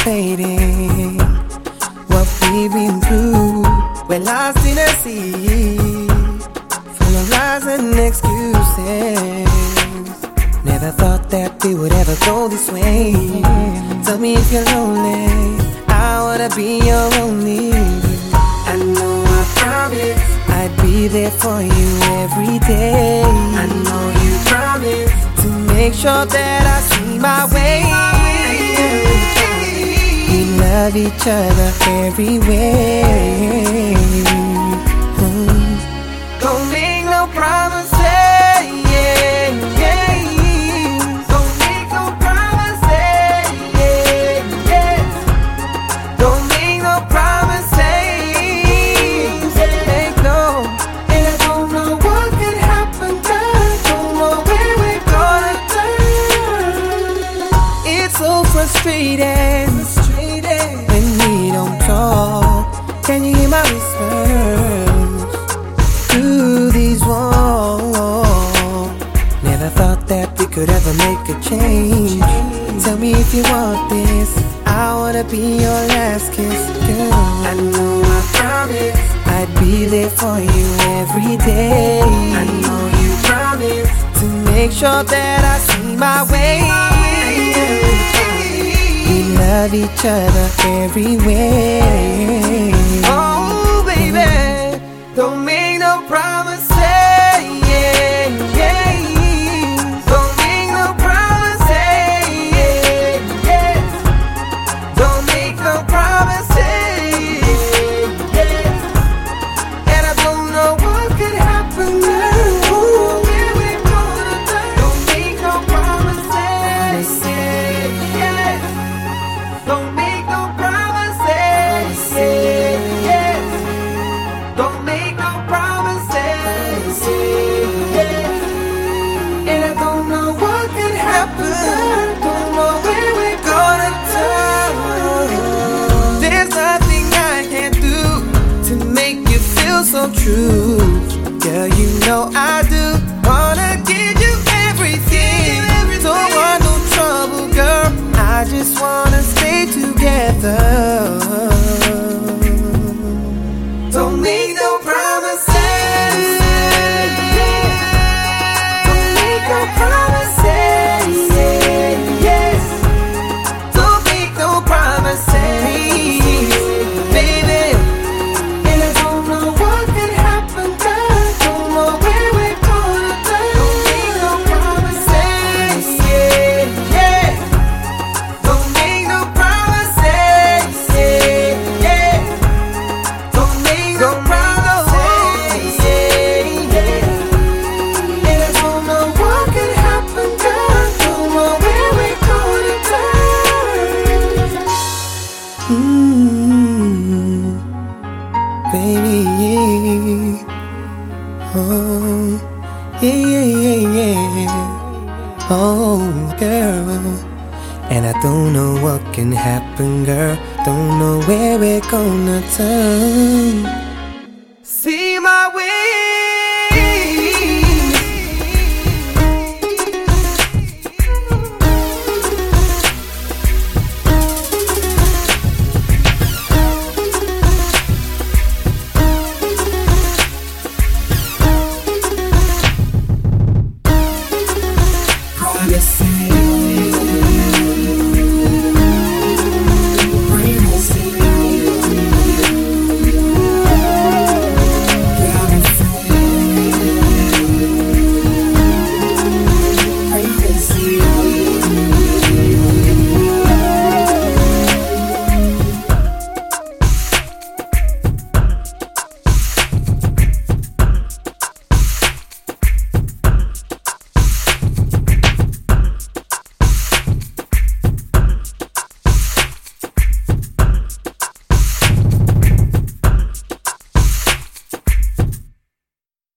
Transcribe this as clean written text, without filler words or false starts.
contemplating what we've been through. We're lost in a sea full of lies and excuses. Never thought that we would ever go this way. Tell me if you're lonely, I wanna be your only. I know I promise I'd be there for you every day. I know you promise to make sure that I see my way. We love each other every way. Don't make no promises. Frustrated when we don't talk. Can you hear my whispers through these walls? Never thought that we could ever make a change. Tell me if you want this, I wanna be your last kiss, girl. I know I promise I'd be there for you every day. I know you promise to make sure that I see my way. We love each other every way. Oh, baby, don't make no promises. Don't make no promises. Don't make no promises. And I don't know what could happen now. Don't make no promises, yes. Don't make no promises, yes. And I don't know what can happen. Don't know where we're gonna turn. There's nothing I can do to make you feel so true. Girl, you know I do wanna give you everything. Don't want no trouble, girl. I just wanna stay together. Don't make no promises. Don't make no promises. Yes. Don't make no promises, baby. And I don't know what can happen, girl. Don't know where we're gonna turn. Don't make no promises. Yeah. Don't make no promises, yeah. Don't make no promises, yeah. And I don't know what can happen, girl. Don't know where we're gonna turn. Baby, oh, yeah. Oh, girl. And I don't know what can happen, girl. Don't know where we're gonna turn.